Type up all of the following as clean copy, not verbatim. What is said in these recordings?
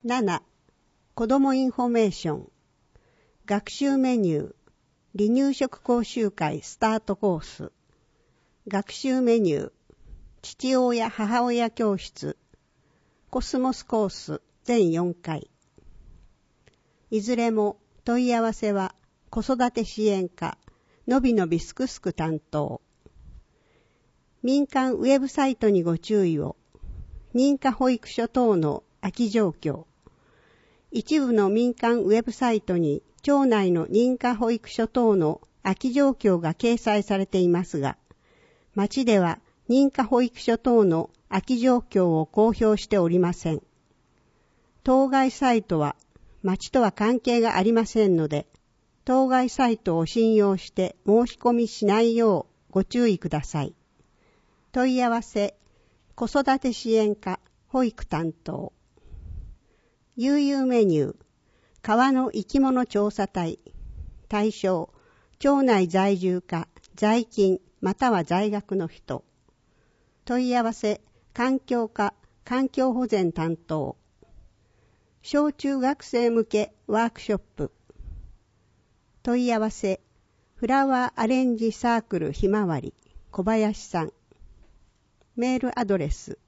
7. 子どもインフォメーション。学習メニュー。離乳食講習会スタートコース。学習メニュー。父親母親教室。コスモスコース全4回。いずれも問い合わせは子育て支援課のびのびすくすく担当。民間ウェブサイトにご注意を。認可保育所等の空き状況。一部の民間ウェブサイトに町内の認可保育所等の空き状況が掲載されていますが、町では認可保育所等の空き状況を公表しておりません。当該サイトは町とは関係がありませんので、当該サイトを信用して申し込みしないようご注意ください。問い合わせ、子育て支援課保育担当。悠々メニュー、川の生き物調査隊。対象、町内在住か在勤または在学の人。問い合わせ、環境課環境保全担当。小中学生向けワークショップ。問い合わせ、フラワーアレンジサークルひまわり小林さん。メールアドレス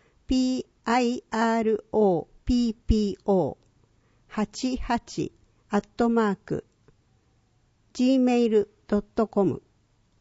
piroppo88@gmail.com。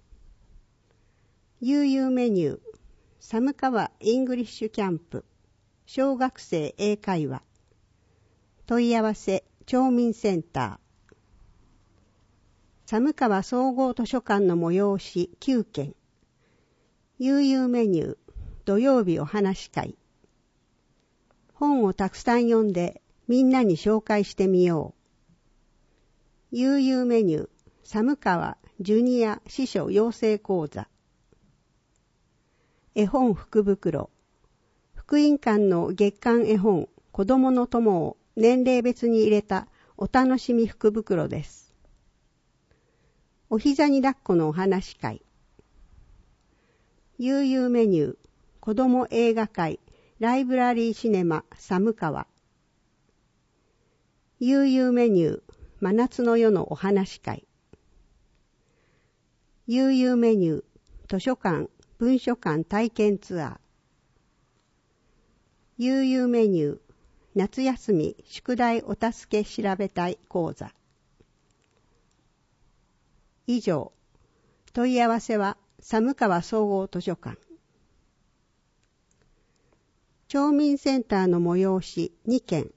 悠々メニュー、寒川イングリッシュキャンプ小学生英会話。問い合わせ、町民センター。寒川総合図書館の催し9件。悠々メニュー、土曜日お話し会。本をたくさん読んでみんなに紹介してみよう。悠々メニュー、寒川ジュニア司書養成講座。絵本福袋。福音館の月刊絵本子供の友を年齢別に入れたお楽しみ福袋です。お膝に抱っこのお話会。悠々メニュー、子ども映画会ライブラリーシネマ寒川。悠々メニュー、真夏の夜のお話会。悠々メニュー、図書館文書館体験ツアー。悠々メニュー、夏休み宿題お助け調べ隊講座。以上、問い合わせは寒川総合図書館。町民センターの催し2件。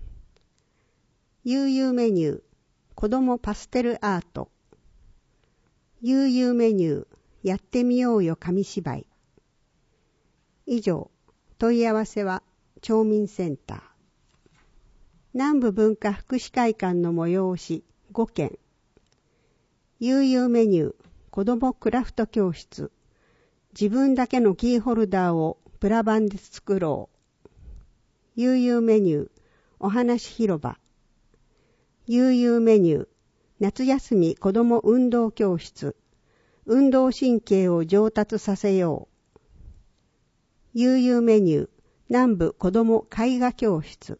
悠々メニュー、子どもパステルアート。悠々メニュー、やってみようよ紙芝居。以上、問い合わせは町民センター。南部文化福祉会館の催し5件。悠々メニュー、子どもクラフト教室。自分だけのキーホルダーをプラ板で作ろう。悠々メニュー、お話広場。悠々メニュー、夏休み子ども運動教室。運動神経を上達させよう。悠々メニュー、南部子ども絵画教室。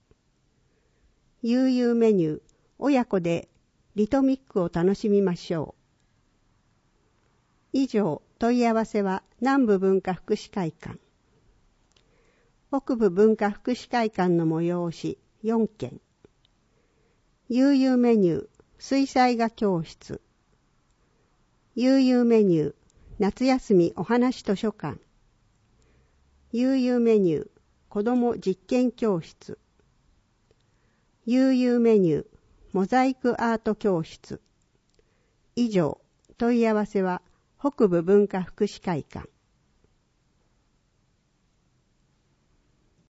悠々メニュー、親子でリトミックを楽しみましょう。以上、問い合わせは南部文化福祉会館。北部文化福祉会館の催し4件。悠々メニュー、水彩画教室。悠々メニュー、夏休みお話図書館。悠々メニュー、子ども実験教室。悠々メニュー、モザイクアート教室。以上、問い合わせは北部文化福祉会館。